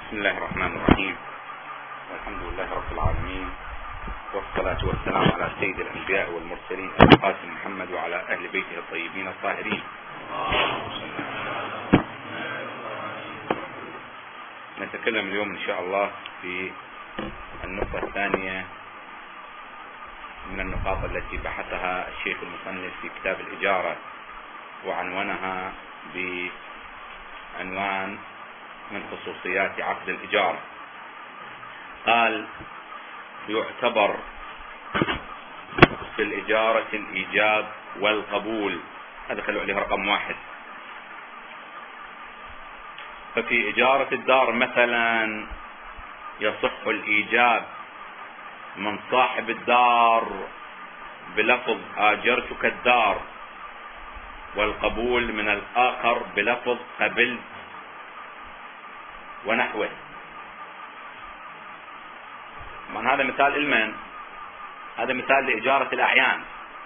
بسم الله الرحمن الرحيم، والحمد لله رب العالمين، والصلاة والسلام على سيد الأنبياء والمرسلين أبي القاسم محمد وعلى أهل بيته الطيبين الطاهرين. نتكلم اليوم إن شاء الله في النقطة الثانية من النقاط التي بحثها الشيخ المصنف في كتاب الإجارة، وعنونها بعنوان من خصوصيات عقد الإجارة. قال: يعتبر في الإجارة الإيجاب والقبول. هذا خلوا عليه رقم 1. ففي إجارة الدار مثلا يصح الإيجاب من صاحب الدار بلفظ آجرتك الدار، والقبول من الآخر بلفظ قبلت ونحوه. من هذا مثال المن، هذا مثال لإجارة الأعيان.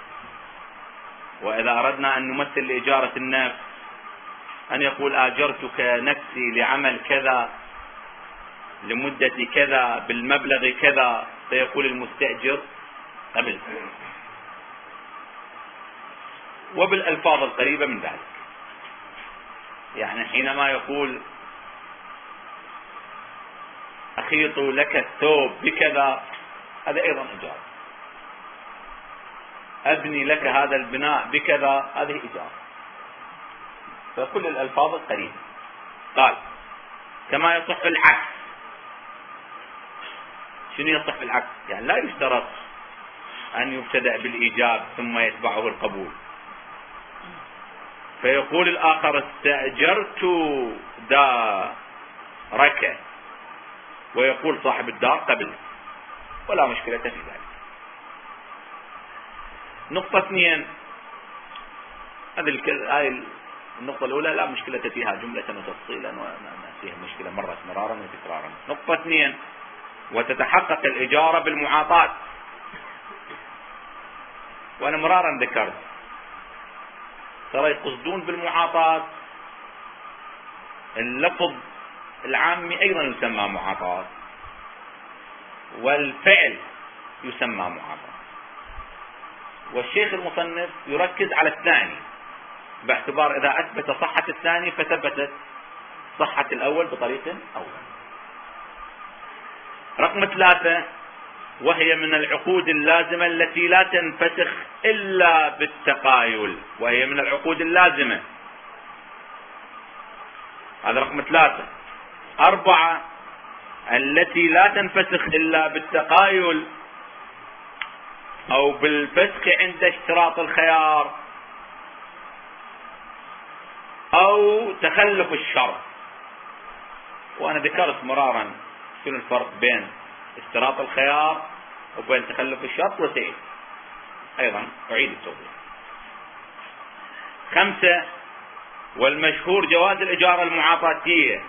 وإذا أردنا أن نمثل لإجارة النفس، أن يقول آجرتك نفسي لعمل كذا لمدة كذا بالمبلغ كذا، فيقول المستأجر قبل، وبالألفاظ القريبة من ذلك. يعني حينما يقول أخيط لك الثوب بكذا، هذا أيضا إجارة. أبني لك هذا البناء بكذا، هذه إجارة. فكل الألفاظ القريبة. قال: كما يصح العكس. شنو يصح العكس؟ يعني لا يشترط أن يبتدأ بالإيجاب ثم يتبعه القبول. فيقول الآخر: استأجرت دارك، ويقول صاحب الدار قبل، ولا مشكلة في ذلك. نقطة 2، هذه النقطة الأولى لا مشكلة فيها جملة وتفصيلا، وما فيها مشكلة مرت مرارا وتكرارا. نقطة 2: وتتحقق الإجارة بالمعاطاة. وأنا مرارا ذكرت ترى يقصدون بالمعاطاة اللفظ العامي أيضا يسمى معاطاة، والفعل يسمى معاطاة. والشيخ المصنف يركز على الثاني، باعتبار إذا أثبت صحة الثاني فثبتت صحة الأول بطريق أول. رقم 3: وهي من العقود اللازمة التي لا تنفسخ إلا بالتقايل. وهي من العقود اللازمة، هذا رقم 3. 4: التي لا تنفسخ إلا بالتقايل أو بالفسخ عند اشتراط الخيار أو تخلف الشرط. وأنا ذكرت مرارا شنو الفرق بين اشتراط الخيار وبين تخلف الشرط، وسيد أيضا أعيد التوضيح. 5: والمشهور جواز الإجارة المعاطاتية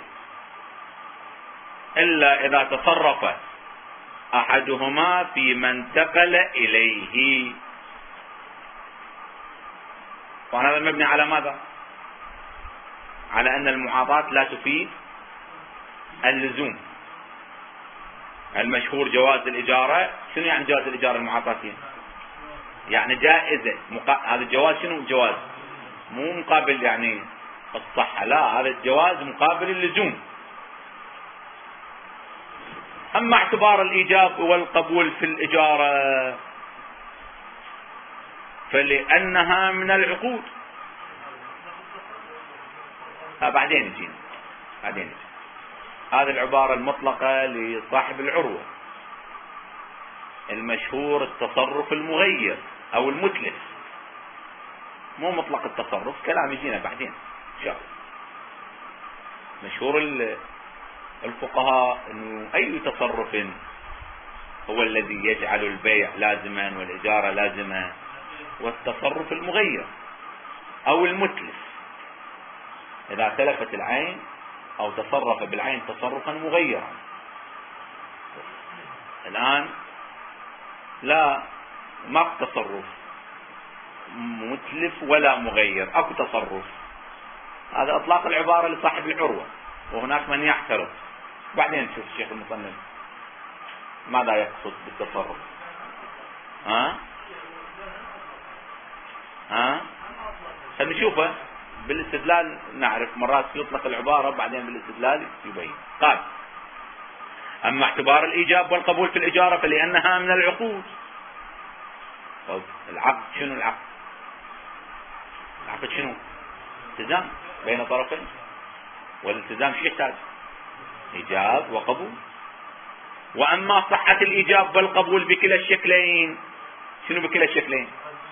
إلا إذا تصرف أحدهما فيما انتقل إليه. وهذا مبني على ماذا؟ على أن المعاطاة لا تفيد اللزوم. المشهور جواز الإجارة. شنو يعني جواز الإجارة المعاطاتية؟ يعني جائزة. هذا الجواز شنو الجواز؟ مو مقابل يعني الصحة، لا، هذا الجواز مقابل اللزوم. أما اعتبار الإيجاب والقبول في الإجارة فلأنها من العقود. بعدين نجينا. هذه العبارة المطلقة لصاحب العروة. المشهور التصرف المغير أو المتلف، مو مطلق التصرف، كلام يجينا بعدين إن شاء الله. مشهور الفقهاء أنه أي تصرف هو الذي يجعل البيع لازما والإجارة لازمة، والتصرف المغير أو المتلف، إذا تلفت العين أو تصرف بالعين تصرفا مغيرا. الآن لا، ما تصرف متلف ولا مغير، أكو تصرف. هذا إطلاق العبارة لصاحب العروة، وهناك من يعترض بعدين نشوف الشيخ المصنف ماذا يقصد بالتصرف. خلينا نشوفه بالاستدلال نعرف، مرات يطلق العبارة بعدين بالاستدلال يبين. قال: أما اعتبار الإيجاب والقبول في الإجارة فلأنها من العقود. طب العقد شنو العقد؟ العقد شنو؟ التزام بين طرفين، والالتزام شو يحتاج؟ إيجاب وقبول. وأما صحة الإيجاب والقبول بكلا الشكلين، شنو بكلا الشكلين؟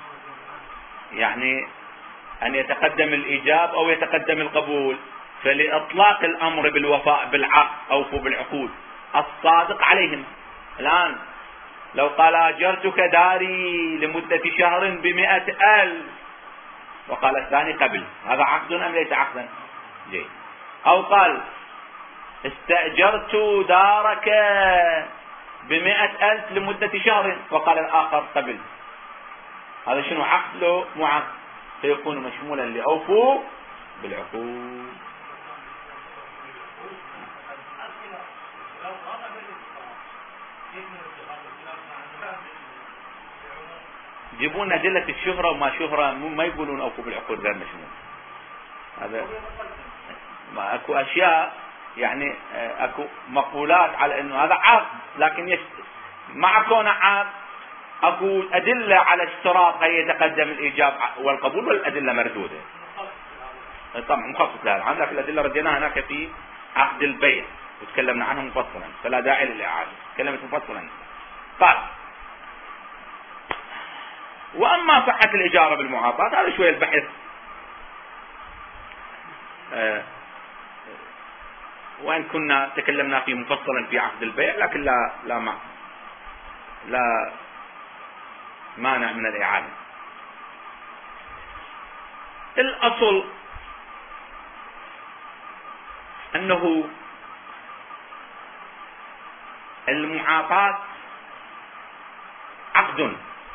يعني أن يتقدم الإيجاب أو يتقدم القبول، فلإطلاق الأمر بالوفاء بالعقد أوفوا بالعقود الصادق عليهم. الآن لو قال: أجرتك داري لمدة شهر ب100,000، وقال الثاني قبل، هذا عقد أم ليس عقدا؟ جيد. أو قال: استأجرت دارك ب100,000 لمدة شهر، وقال الآخر قبل، هذا شنو؟ عقد له مو عقد؟ فيكون مشمولا لأوفوا بالعقود. يجيبون أدلة الشهرة وما شهرة، ما يقولون أوفوا بالعقود غير مشمول. هذا ما أكو أشياء يعني أكو مقولات على أنه هذا عقد، لكن مع كونه عقد أكو أدلة على اشتراط أن يتقدم الإيجاب والقبول، والأدلة مردودة. طبعا مخصص لها العام، لكن الأدلة رديناها هناك في عقد البيع وتكلمنا عنه مفصلا، فلا داعي للإعادة، تكلمت مفصلا. قال: وأما صحة الإجارة بالمعاطاة، هذا شوية البحث وإن كنا تكلمنا فيه مفصلا في عقد البيع، لكن لا مانع من الإعادة. الأصل أنه المعاطاة عقد،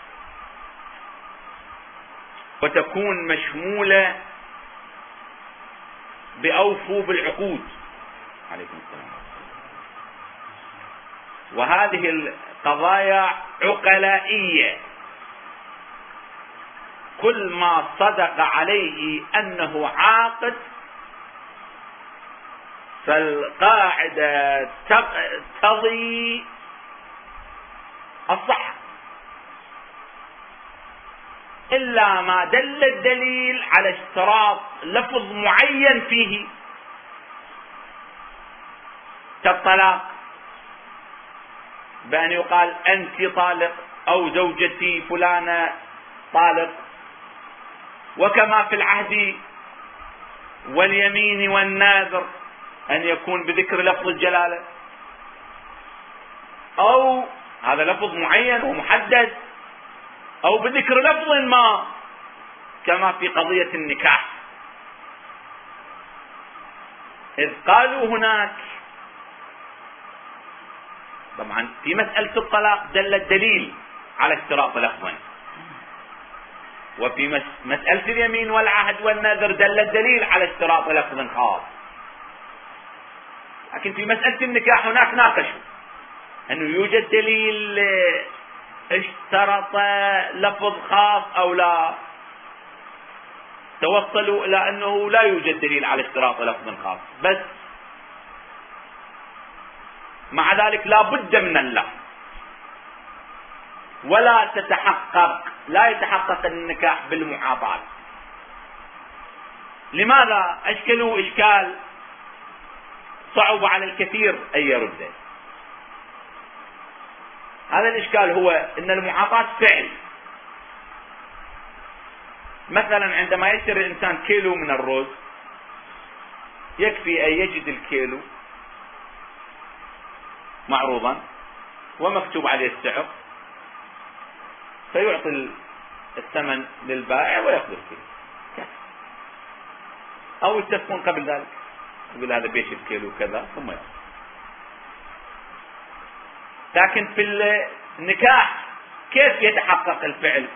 وتكون مشمولة بأوفوا بالعقود. عليكم السلام. وهذه القضايا عقلائية، كل ما صدق عليه أنه عاقد فالقاعدة تقتضي الصحة، إلا ما دل الدليل على اشتراط لفظ معين فيه كالطلاق، بأن يقال أنت طالق أو زوجتي فلانة طالق، وكما في العهد واليمين والناذر أن يكون بذكر لفظ الجلالة، أو هذا لفظ معين ومحدد، أو بذكر لفظ ما كما في قضية النكاح، إذ قالوا هناك طبعا في مسألة الطلاق دل الدليل على اشتراط لفظ، وفي مسألة اليمين والعهد والنذر دل الدليل على اشتراط لفظ خاص، لكن في مسألة النكاح هناك ناقشوا أنه يوجد دليل اشترط لفظ خاص أو لا، توصلوا إلى أنه لا يوجد دليل على اشتراط لفظ خاص، بس مع ذلك لا بد من اللفظ، ولا لا يتحقق النكاح بالمعاطاة. لماذا؟ أشكلوا إشكال صعب على الكثير أن يرده. هذا الإشكال هو أن المعاطاة فعل. مثلا عندما يشتري الإنسان كيلو من الرز، يكفي أن يجد الكيلو معروضا ومكتوب عليه السعر، فيعطي الثمن للبائع ويأخذ الكيلو، أو يتفقون قبل ذلك، يقول هذا بيش الكيلو كذا ثم يأخذ. لكن في النكاح كيف يتحقق الفعل؟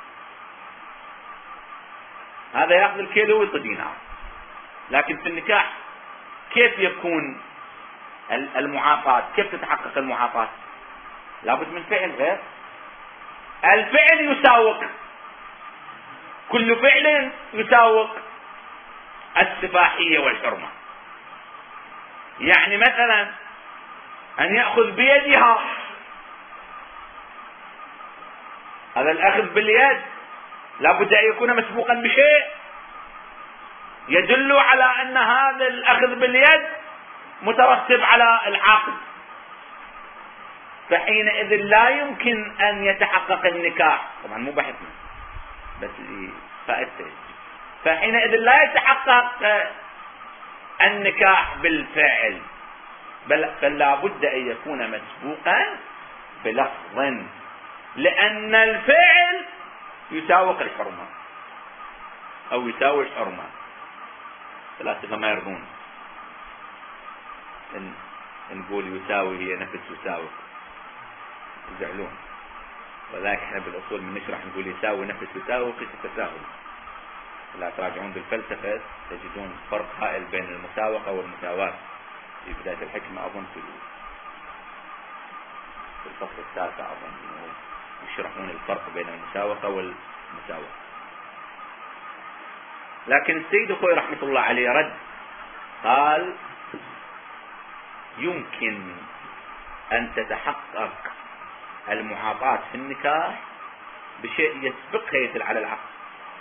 هذا يأخذ الكيلو ويعطي دينار، لكن في النكاح كيف يكون المعاطاة. كيف تتحقق المعاطاة؟ لابد من فعل غير الفعل يساوق، كل فعل يساوق السفاحية والحرمة. يعني مثلا أن يأخذ بيدها، هذا الأخذ باليد لابد أن يكون مسبوقا بشيء يدل على أن هذا الأخذ باليد مترتب على العقد، فحينئذ لا يمكن أن يتحقق النكاح. طبعا مو بحثنا بس فائدته. فحينئذ لا يتحقق النكاح بالفعل، بل لا بد أن يكون مسبوقا بلفظ، لأن الفعل يساوق الحرمة أو يساوي الحرمة. الفلاسفة ما يرضون إن نقول يساوي هي نفس يساوق، يزعلون. وذلك احنا بالأصول من نشرح نقول يساوي نفس يساوق تساهل. لا تراجعون بالفلسفة تجدون فرق هائل بين المساوقة والمساواة في بداية الحكمة، أظن في الفصل التاسع أظن يشرحون الفرق بين المساوقة والمساواة. لكن السيد أخوي رحمة الله عليه رد، قال يمكن أن تتحقق المعاطاة في النكاح بشيء يسبقها يدل على العقد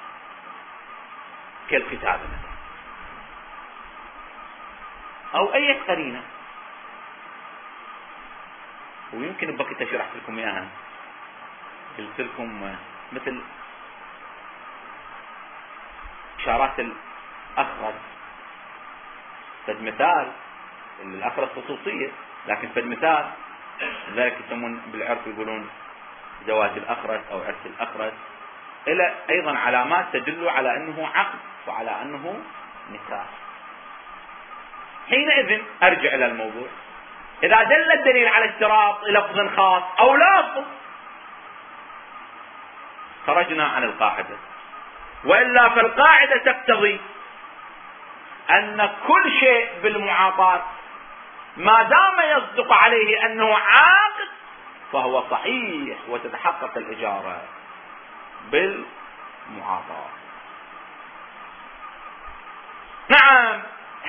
كالكتابة مثلا أو أي قرينة. ويمكن بقيت أشرح لكم إياها، قلت لكم مثل إشارات الأخرس، فد مثال الأخرس خصوصية، لكن فد مثال لذلك يسمون بالعرف يقولون زواج الأخرس أو عرس الأخرس، إلى أيضا علامات تدل على أنه عقد وعلى أنه نكاح. حينئذ أرجع إلى الموضوع، إذا دل الدليل على اشتراط لفظ خاص أو لفظ خرجنا عن القاعدة، وإلا فالقاعدة تقتضي أن كل شيء بالمعاطاة ما دام يصدق عليه أنه عاقد فهو صحيح وتتحقق الإجارة بالمعاطاة. نعم.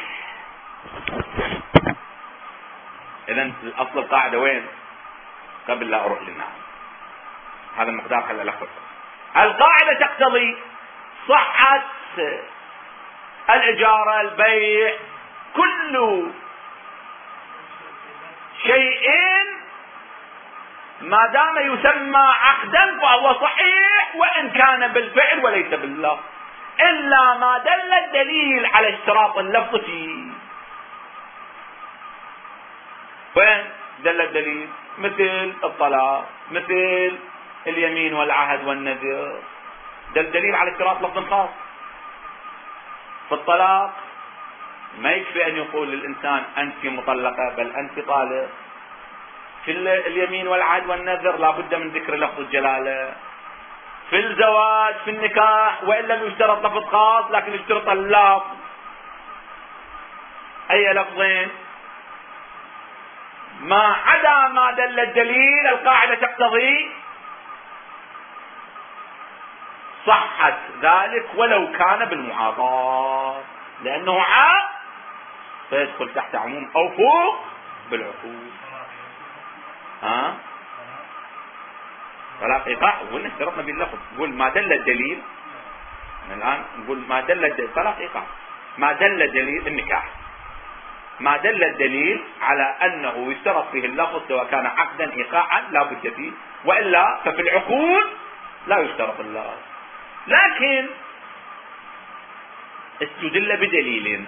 إذن الأصل القاعدة وين؟ قبل لا أروح للنعم، هذا المقدار خلى لخبط. القاعدة تقتضي صحة الإجارة، البيع، كل شيء ما دام يسمى عقدا فهو صحيح وإن كان بالفعل وليس باللفظ، إلا ما دل الدليل على اشتراط اللفظ فيه. وين دل الدليل؟ مثل الطلاق، مثل اليمين والعهد والنذر، دل دليل على اشتراط لفظ خاص. في الطلاق ما يكفي أن يقول للإنسان أنت مطلقة بل أنت طالق. في اليمين والعهد والنذر لا بد من ذكر لفظ الجلالة. في الزواج في النكاح وإن لم يشترط لفظ خاص لكن يشترط اللفظ. أي لفظين؟ ما عدا ما دل الدليل القاعدة تقتضي صحة ذلك ولو كان بالمعاطاة، لأنه عام فيدخل تحت عموم أو فوق بالعقود. طلاق إيقاع وقلنا اشترطنا باللفظ، نقول ما دل الدليل. الآن نقول ما دل الدليل طلاق إيقاع، ما دل الدليل النكاح، ما دل الدليل على أنه يشترط فيه اللفظ سواء كان عقدا إيقاعا لا بد فيه، وإلا ففي العقود لا يشترط اللفظ. لكن استدل بدليل،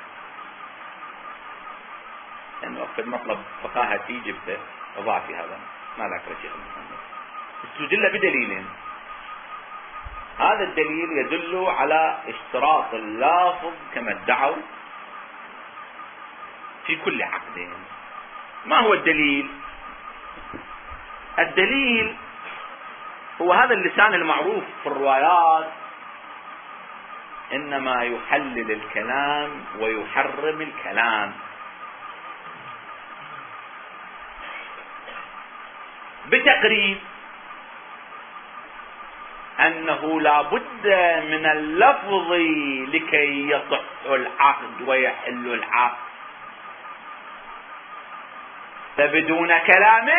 لأنه وقت المطلب فقاهتي جبته وضعفي هذا ما ذكر الشيخ محمد. استدل بدليل، هذا الدليل يدل على اشتراط اللافظ كما ادعوا في كل عقد. ما هو الدليل؟ الدليل هو هذا اللسان المعروف في الروايات، إنما يحلل الكلام ويحرم الكلام. بتقريب أنه لا بد من اللفظ لكي يصح العقد ويحل العقد، فبدون كلام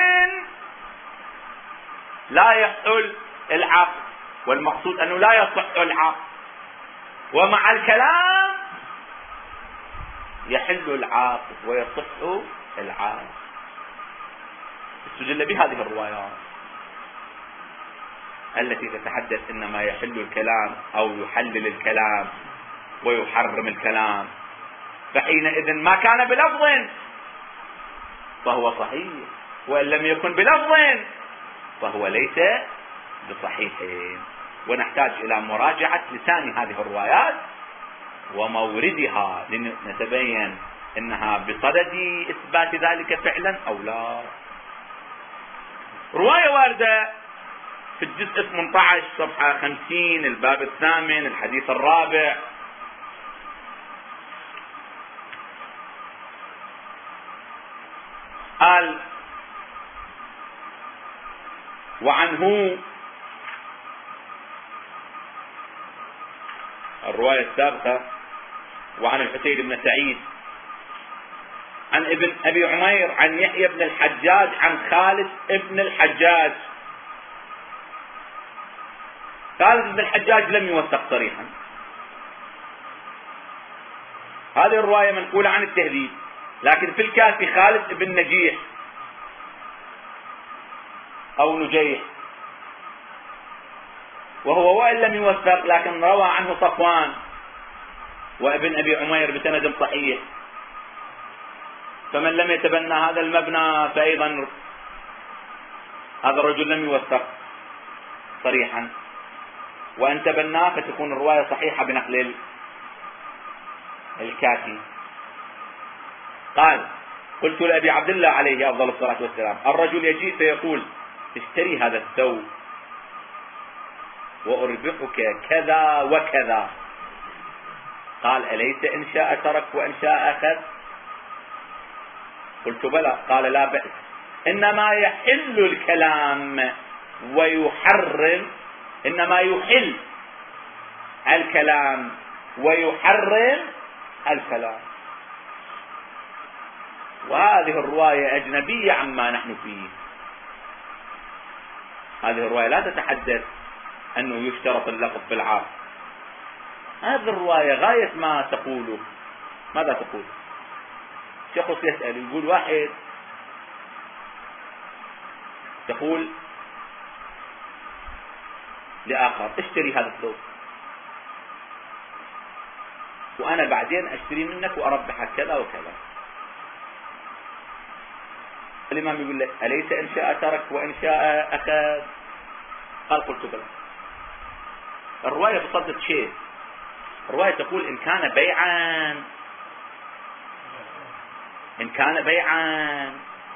لا يحل العقد، والمقصود أنه لا يصح العقد، ومع الكلام يحل العقد ويصح العقد. استدل بهذه الروايات التي تتحدث إنما يحل الكلام أو يحلل الكلام ويحرم الكلام، فحينئذ ما كان بلفظ فهو صحيح، وإن لم يكن بلفظ فهو ليس بصحيح. ونحتاج إلى مراجعة لسان هذه الروايات وموردها لنتبين إنها بصدد إثبات ذلك فعلا أو لا. رواية واردة في الجزء 18 صفحة 50 الباب 8 الحديث 4، قال: وعنه، الرواية السابقة، وعن الحسين بن سعيد عن ابن أبي عمير عن يحيى بن الحجاج عن خالد بن الحجاج. خالد بن الحجاج لم يوثق صريحا، هذه الرواية منقولة عن التهذيب، لكن في الكافي خالد بن نجيح أو نجيح، وهو وإن لم يوثق لكن روى عنه صفوان وابن أبي عمير بسند صحيح، فمن لم يتبنى هذا المبنى فأيضا هذا الرجل لم يوثق صريحا، وأن تبناه فتكون الرواية صحيحة بنقل الكافي. قال: قلت لأبي عبد الله عليه أفضل الصلاة والسلام: الرجل يجيء فيقول: اشتري هذا الثوب وأربحك كذا وكذا. قال: أليس إن شاء ترك وإن شاء أخذ؟ قلت: بلى. قال: لا بأس، إنما يحل الكلام ويحرم، إنما يحل الكلام ويحرم الكلام. وهذه الرواية أجنبية عما نحن فيه. هذه الرواية لا تتحدث أنه يشترط اللفظ في العقد. هذه الرواية غاية ما تقوله ماذا تقول؟ شخص يسأل يقول واحد تقول لآخر: اشتري هذا الثوب وأنا بعدين أشتري منك وأربحك كذا وكذا. الإمام يقول له: أليس إن شاء ترك وإن شاء أخذ؟ قال: قلت بلى. الرواية بصدد شيء، الرواية تقول إن كان بيعا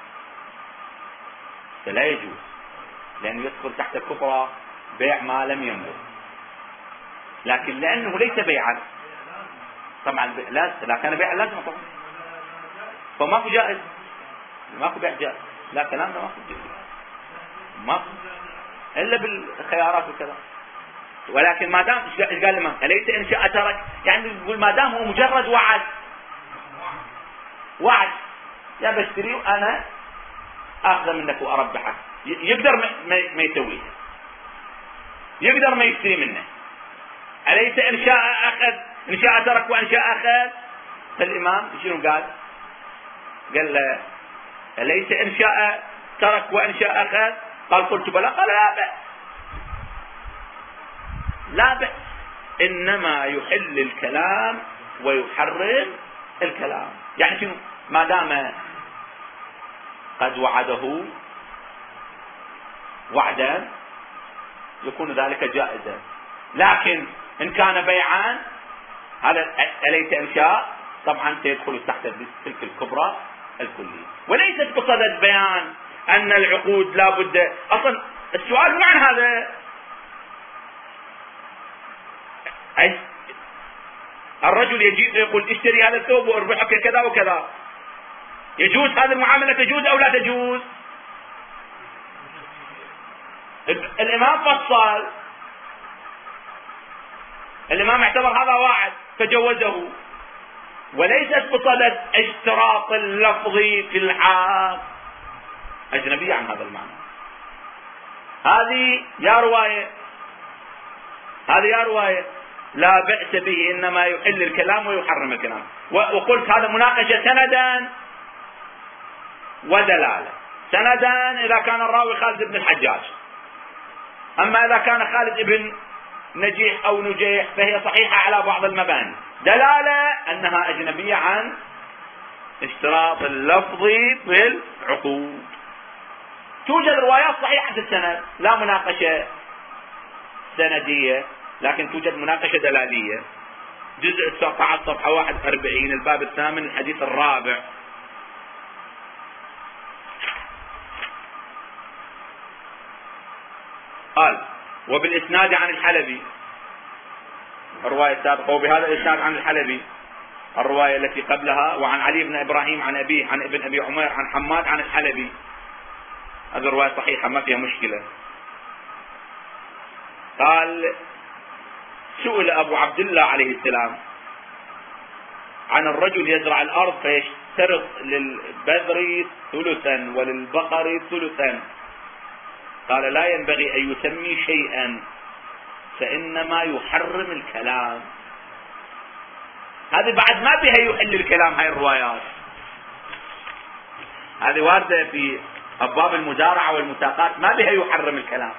فلا يجوز، لأنه يدخل تحت الكفرة بيع ما لم يملك. لكن لأنه ليس بيعا طبعا لا كان بيعا لازم طبعا، فماكو جائز، ماكو بيع جائز، لا كلامنا ماكو إلا بالخيارات وكذا. ولكن ما دام ايش قال الإمام؟ أليس إن شاء ترك، يعني يقول ما دام هو مجرد وعد يا بشتري وأنا أخذ منك وأربحك، يقدر ما يسويه، يقدر ما يشتري منه. أليس إن شاء أخذ، إن شاء ترك وإن شاء أخذ. فالإمام شنو قال؟ قال له: أليس إن شاء ترك وإن شاء أخذ؟ قال: قلت بلى. قال: لا بأس، إنما يحل الكلام ويحرم الكلام. يعني شنو؟ ما دام قد وعده وعدا يكون ذلك جائزا، لكن إن كان بيعا هذا أليس إنشاء طبعا سيدخل تحت تلك الكبرى الكلية، وليست بصدد بيان أن العقود لا بد. أصلا السؤال مو عن هذا، الرجل يجي يقول: اشتري هذا الثوب واربحك كذا وكذا. يجوز هذه المعاملة، تجوز أو لا تجوز؟ الإمام فصل، الإمام اعتبر هذا واحد فجوزه، وليست بصدد اشتراط اللفظ في الحق، أجنبية عن هذا المعنى. هذه يا رواية لا بأس به، إنما يحل الكلام ويحرم الكلام. وقلت هذا مناقشة سندا ودلالة. سندا إذا كان الراوي خالد بن الحجاج، أما إذا كان خالد بن نجيح أو نجيح فهي صحيحة على بعض المباني. دلالة أنها أجنبية عن اشتراط اللفظ في العقود. توجد روايات صحيحة السند، لا مناقشة سندية، لكن توجد مناقشة دلالية. جزء 19 صفحة 41 الباب الثامن الحديث الرابع. قال: وبالإسناد عن الحلبي، الرواية السابقة، وبهذا الإسناد عن الحلبي الرواية التي قبلها، وعن علي بن إبراهيم عن أبيه عن ابن أبي عمير عن حماد عن الحلبي. هذه الرواية صحيحة ما فيها مشكلة. قال: سئل أبو عبد الله عليه السلام عن الرجل يزرع الأرض فيشترط للبذر ثلثا وللبقر ثلثا، قال: لا ينبغي أن يسمي شيئا فإنما يحرم الكلام. هذه بعد ما بها يحل الكلام. هاي الروايات هذه واردة في أبواب المزارعة والمساقات، ما بها يحرم الكلام،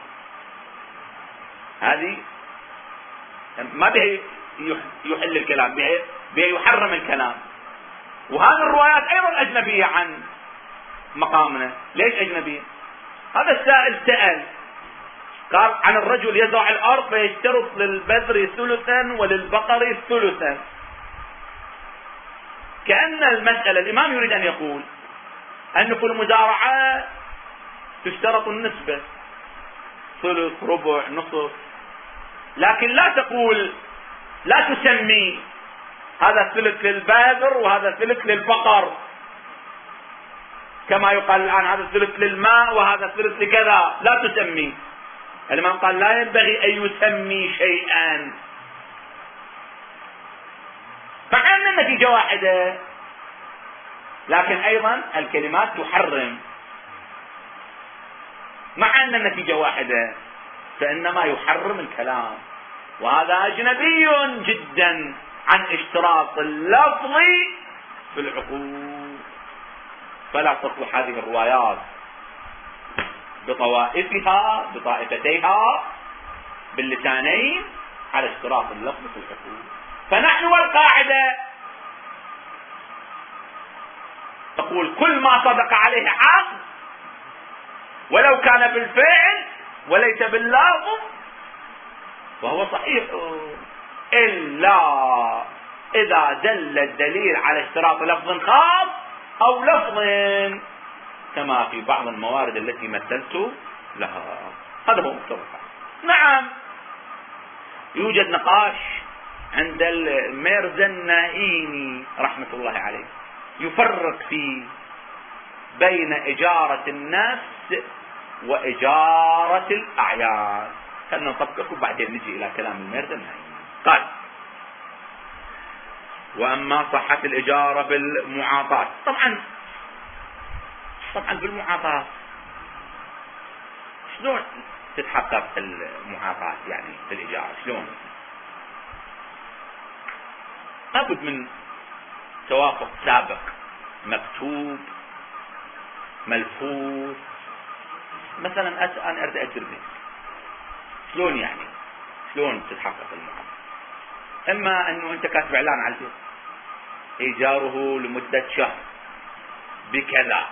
هذه ما بها يحل الكلام، بها يحرم الكلام. وهذه الروايات أيضا أجنبية عن مقامنا. ليش أجنبية؟ هذا السائل سأل قال: عن الرجل يزرع الأرض فيشترط للبذر ثلثا وللبقر ثلثا، كأن المسألة الإمام يريد أن يقول أن في المزارعة تشترط النسبة، ثلث ربع نصف، لكن لا تقول، لا تسمي هذا ثلث للبذر وهذا ثلث للبقر، كما يقال الآن هذا ثلث للماء وهذا ثلث لكذا، لا تسمي. الإمام قال: لا ينبغي أن يسمي شيئا، مع أن النتيجة واحدة، لكن أيضا الكلمات تحرم، مع أن النتيجة واحدة فإنما يحرم الكلام. وهذا أجنبي جدا عن اشتراط اللفظ في العقود. فلا تصلح هذه الروايات بطوائفها بطائفتيها باللسانين على اشتراط اللفظ في العقود. فنحن والقاعدة تقول: كل ما صدق عليه عقد ولو كان بالفعل وليس باللفظ فهو صحيح، إلا إذا دل الدليل على اشتراط لفظ خاص أو لفظ، كما في بعض الموارد التي مثلت لها. هذا هو مستوى. نعم، يوجد نقاش عند الميرزا النائيني رحمة الله عليه، يفرق فيه بين إجارة النفس وإجارة الأعيان. خلنا نطبقه وبعدين نجي إلى كلام الميرزا النائيني. قال: وأما صحة الإجارة بالمعاطاة، طبعا بالمعاطاة شلون تتحقق المعاطاة يعني في الإجارة؟ شلون؟ لابد من توافق سابق مكتوب ملفوظ. مثلا أنا أريد أجر بيت، شلون يعني؟ شلون تتحقق المعاطاة؟ إما أنه أنت كاتب إعلان على البيت إيجاره لمدة شهر بكذا،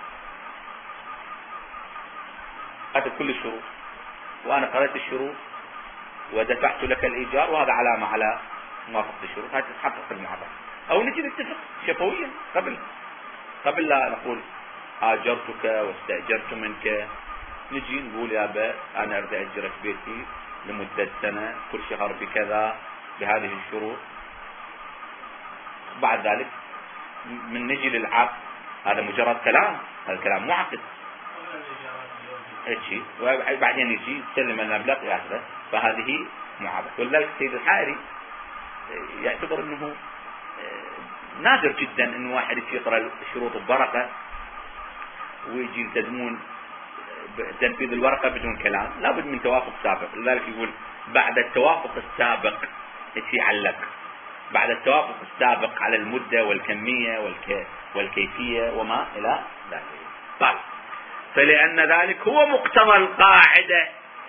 هذا كل الشروط، وأنا قرأت الشروط ودفعت لك الإيجار، وهذا علامة على موافقة الشروط، هذه تتحقق المعاطاة. أو نجي نتفق شفويا قبل لا نقول آجرتك واستأجرت منك، نجي نقول: يا أبا أنا أريد أجرك بيتي لمدة سنة كل شهر بكذا بهذه الشروط. بعد ذلك من نجي للعقد، هذا مجرد كلام، هذا كلام مو عقد. هيك وبعدين يجي يسلم المبلغ ياخذه، فهذه معاوضة. ولذلك السيد الحائري يعتبر انه نادر جدا ان واحد يقرا شروط الورقه ويجي يلتزمون بتنفيذ الورقه بدون كلام، لابد من توافق سابق. لذلك يقول بعد التوافق السابق يعلق، بعد التوافق السابق على المده والكميه والكيفيه وما الى ذلك. طيب، فلان ذلك هو مقتضى القاعده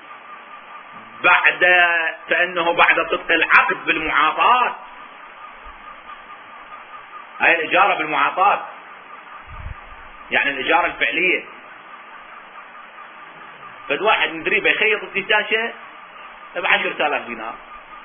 فانه بعد صدق العقد بالمعاطاه، هاي الاجاره بالمعاطاه يعني الاجاره الفعليه. فد واحد من دريبه يخيط الدشاشه ب10,000 دينار،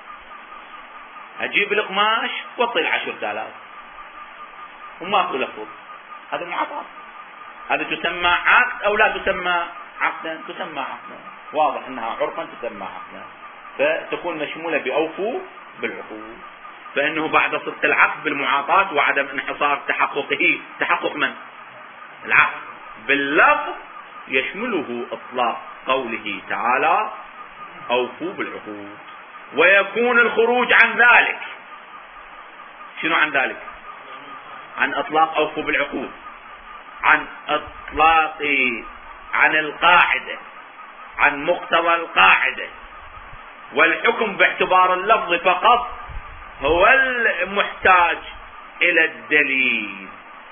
اجيب القماش واطي 10,000 وماكو لفظ، هذا معاطاه. هذا تسمى عقد او لا تسمى عقدا؟ تسمى عقدا، واضح انها عرفا تسمى عقدا، فتكون مشموله باوفوا بالعقود. فانه بعد صدق العقد بالمعاطاه وعدم انحصار تحققه، تحقق من؟ العقد باللفظ، يشمله اطلاق قوله تعالى اوفوا بالعقود. ويكون الخروج عن ذلك، شنو عن ذلك؟ عن اطلاق اوفوا بالعقود، عن اطلاق، عن القاعده، عن مقتضى القاعده، والحكم باعتبار اللفظ فقط هو المحتاج الى الدليل،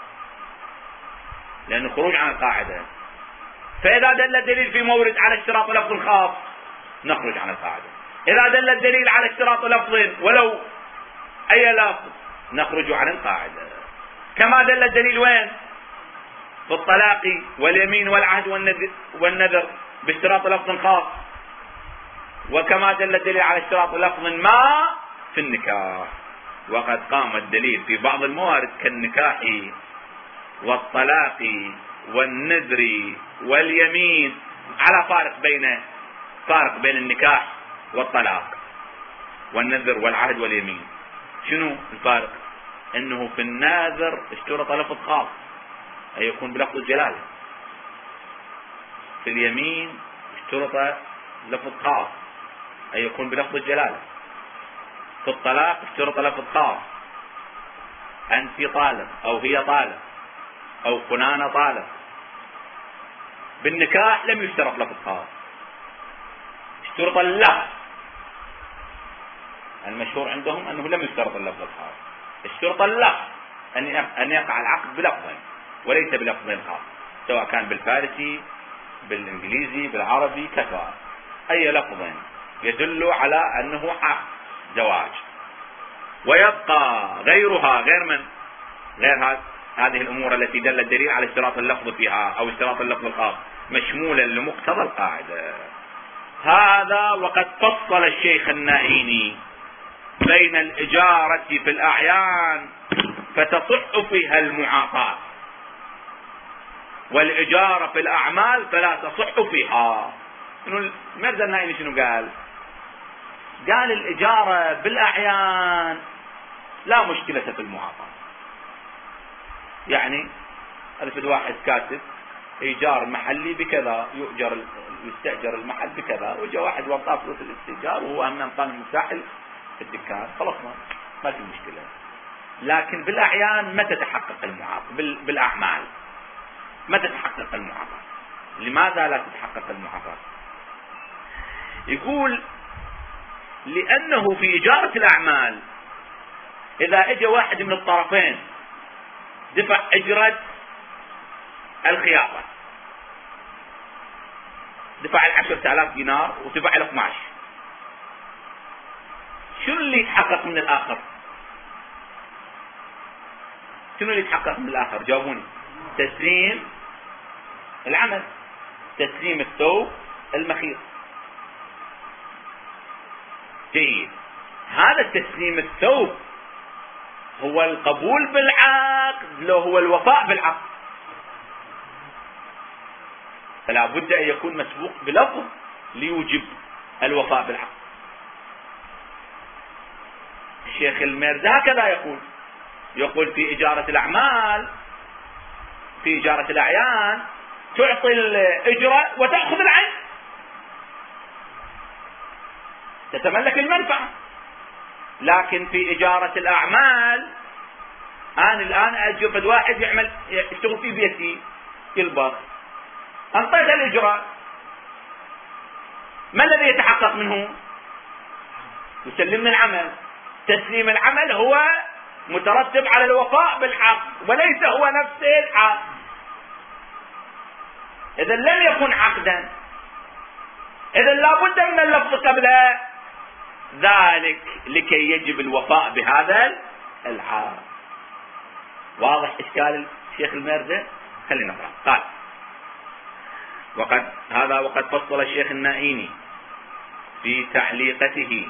لانه خروج عن القاعده. فاذا دل الدليل في مورد على اشتراط لفظ الخاص نخرج عن القاعده، اذا دل الدليل على اشتراط لفظ ولو اي لفظ نخرج عن القاعده. كما دل الدليل وين؟ في الطلاق واليمين والعهد والنذر باشتراط لفظ خاص، وكما دل الدليل على اشتراط لفظ ما في النكاح. وقد قام الدليل في بعض الموارد كالنكاح والطلاق والنذر واليمين على فارق بين النكاح والطلاق والنذر والعهد واليمين. شنو الفارق؟ انه في الناذر اشترط لفظ خاص أن يكون بلفظ الجلالة، في اليمين اشترط لفظ خاص أن يكون بلفظ الجلالة، في الطلاق اشترط لفظ خاص، أنت طالب أو هي طالب أو فلانة طالب. بالنكاح لم يشترط لفظ خاص، اشترط اللفظ. المشهور عندهم أنه لم يشترط اللفظ الخاص، اشترط اللفظ أن يقع العقد بلفظ وليس بلفظ خاص، سواء كان بالفارسي بالانجليزي بالعربي كسواء، اي لفظ يدل على انه عقد زواج. ويبقى غيرها، غير من؟ غير هذه الامور التي دل الدليل على اشتراط اللفظ فيها او اشتراط اللفظ الخاص مشمولا لمقتضى القاعده. هذا وقد فصل الشيخ النائيني بين الاجاره في الاعيان فتصح فيها المعاطاه، والإجارة في الأعمال فلا تصح فيها. المرزا النائمي شنو قال؟ قال الإجارة بالأعيان لا مشكلة في المعاطاة. يعني ألفد واحد كاتب إيجار محلي بكذا، يستأجر المحل بكذا، وجاء واحد وقع فلوس الاستئجار وهو هم ينطن المساحل في الدكان، خلاص ما في مشكلة. لكن بالأعيان متى تحقق المعاطاة؟ بالأعمال متى تتحقق المعاطاة؟ لماذا لا تتحقق المعاطاة؟ يقول لأنه في إجارة الأعمال إذا اجى واحد من الطرفين دفع أجرة الخياطة، دفع 10,000 دينار ودفع القماش، شنو اللي يتحقق من الآخر؟ شنو اللي يتحقق من الآخر؟ جاوبوني. تسليم العمل، تسليم الثوب المخيط. جيد، هذا تسليم الثوب هو القبول بالعقد لو هو الوفاء بالعقد، فلا بد أن يكون مسبوق بلفظ ليوجب الوفاء بالعقد. الشيخ الميرزا هكذا يقول في إجارة الأعمال، في إجارة الأعيان تعطي الإجرة وتأخذ العين، تتملك المنفعة. لكن في إجارة الأعمال أنا الآن أجر واحد يشتغل في بيتي يلبس، أنطيت الإجرة، ما الذي يتحقق منه؟ يسلمني العمل. تسليم العمل هو مترتب على الوفاء بالعقد وليس هو نفسه العقد. إذا لم يكن عقدا، إذا لابد من اللفظ قبل ذلك لكي يجب الوفاء بهذا العقد. واضح إشكال الشيخ الميرزا؟ خلينا نقرأ. قال: وقد فصل الشيخ النائيني في تعليقته.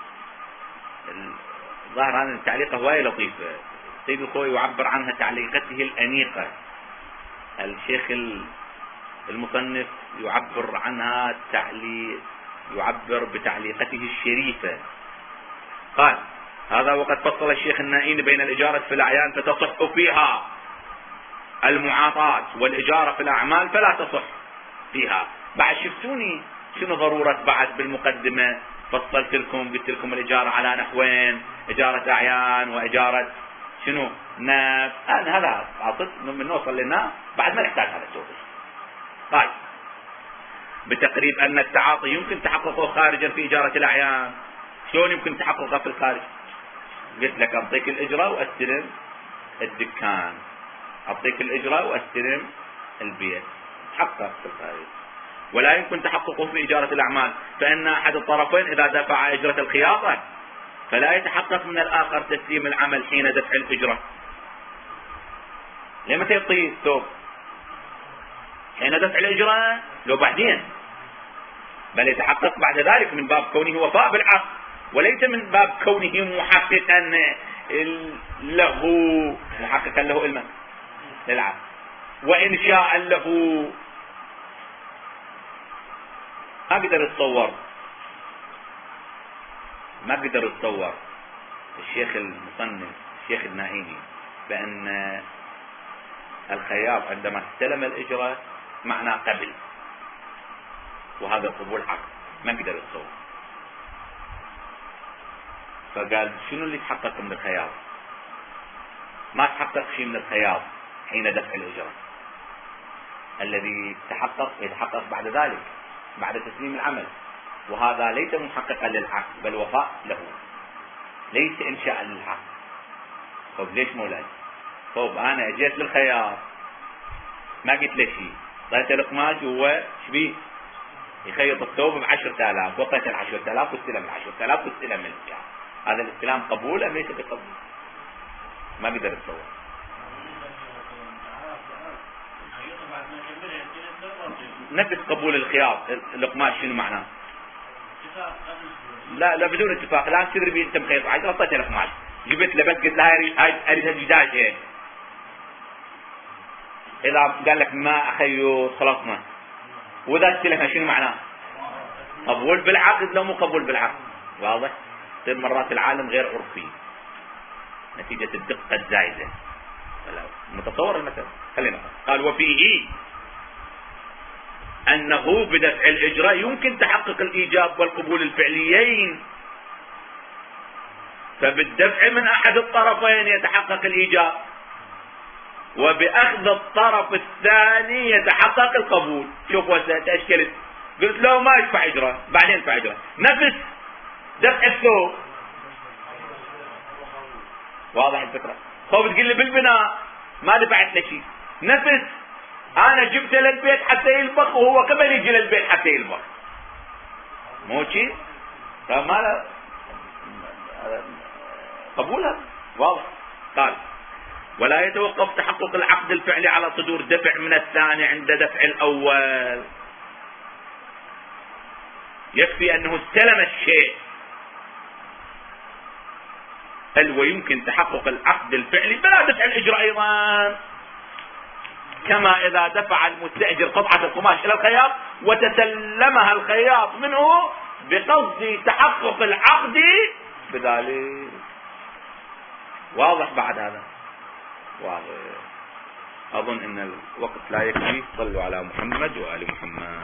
ظاهر هذه التعليقة هواية لطيفة، سيد الخوي يعبر عنها تعليقته الأنيقة، الشيخ المصنف يعبر عنها يعبر بتعليقته الشريفة. قال: هذا وقد فصل الشيخ النائيني بين الإجارة في الأعيان فتصح فيها المعاطاة، والإجارة في الأعمال فلا تصح فيها. بعد شفتوني شنو ضرورة بعد بالمقدمة فصلت لكم، قلت لكم الإجارة على نحوين: إجارة أعيان وإجارة شنو نفس. هذا عطت من نوصل لنا بعد ما نحتاج هذا التوضيح. قال: بتقريب أن التعاطي يمكن تحققه خارجا في إجارة الأعيان. شلون يمكن تحققه في الخارج؟ قلت لك أعطيك الإجرة وأستلم الدكان، أعطيك الإجرة وأستلم البيت، تحقق في الخارج. ولا يمكن تحققه في إجارة الأعمال، فإن أحد الطرفين إذا دفع إجرة الخياطة فلا يتحقق من الآخر تسليم العمل حين دفع الإجرة. ليه متى يعطيه الثوب؟ حين دفع الإجرة لو بعدين، بل يتحقق بعد ذلك من باب كونه وفاء بالعقد، وليس من باب كونه محققا له علما للعقد وإنشاء له. ما قدر يتصور الشيخ المصنف الشيخ النائيني بأن الخياط عندما استلم الإجرة معناه قبل، وهذا قبول عقد، ما قدر يتصور. فقال: شنو اللي تحقق من الخياط؟ ما تحقق شيء من الخياط حين دفع الإجرة. الذي يتحقق بعد ذلك، بعد تسليم العمل، وهذا ليس محققا للعقد بل وفاء له، ليس إنشاء للعقد. طب ليش مولاي؟ طب أنا أجيت للخياط ما قلت له شيء، ضيت القماش وهو شبيه يخيط الثوب ب10,000، وقت 10,000 واستلم 10,000 واستلم الإجارة. هذا الاستلام قبول أم ليس بقبول؟ ما قدر يتصور. نفس قبول الخياط القماش شنو معناه؟ لا بدون اتفاق. الان تدري انت مخيط عايز غطيت القماش، جبت لبس قلت لها اريد الجداجه، اذا قال لك ما اخيط خلصنا، واذا استلمها شنو معناه؟ قبول بالعقد لو مو قبول بالعقد. واضح؟ تصير مرات العالم غير عرفي نتيجه الدقه الزايده. متصور المثل؟ خلينا قال: وفيه أنه بدفع الإجراء يمكن تحقق الإيجاب والقبول الفعليين، فبالدفع من أحد الطرفين يتحقق الإيجاب، وبأخذ الطرف الثاني يتحقق القبول. شوف تأشكلت، قلت له ما يدفع إجراء، بعدين يدفع إجراء، نفس دفع الثوب. واضح الفكرة؟ هو بتقول لي بالبناء ما دفعت له شيء، نفس أنا جبت للبيت حتى يلبخ وهو قبل يجي للبيت حتى يلبخ، مو شيء؟ فما قبولها. واضح؟ قال: ولا يتوقف تحقق العقد الفعلي على صدور دفع من الثاني عند دفع الأول، يكفي أنه استلم الشيء. ويمكن تحقق العقد الفعلي بلا دفع الإجراء أيضا، كما إذا دفع المستأجر قطعة القماش إلى الخياط وتسلمها الخياط منه بقصد تحقق العقد بذلك. واضح بعد هذا؟ واضح. أظن أن الوقت لا يكفي. صلوا على محمد وآل محمد.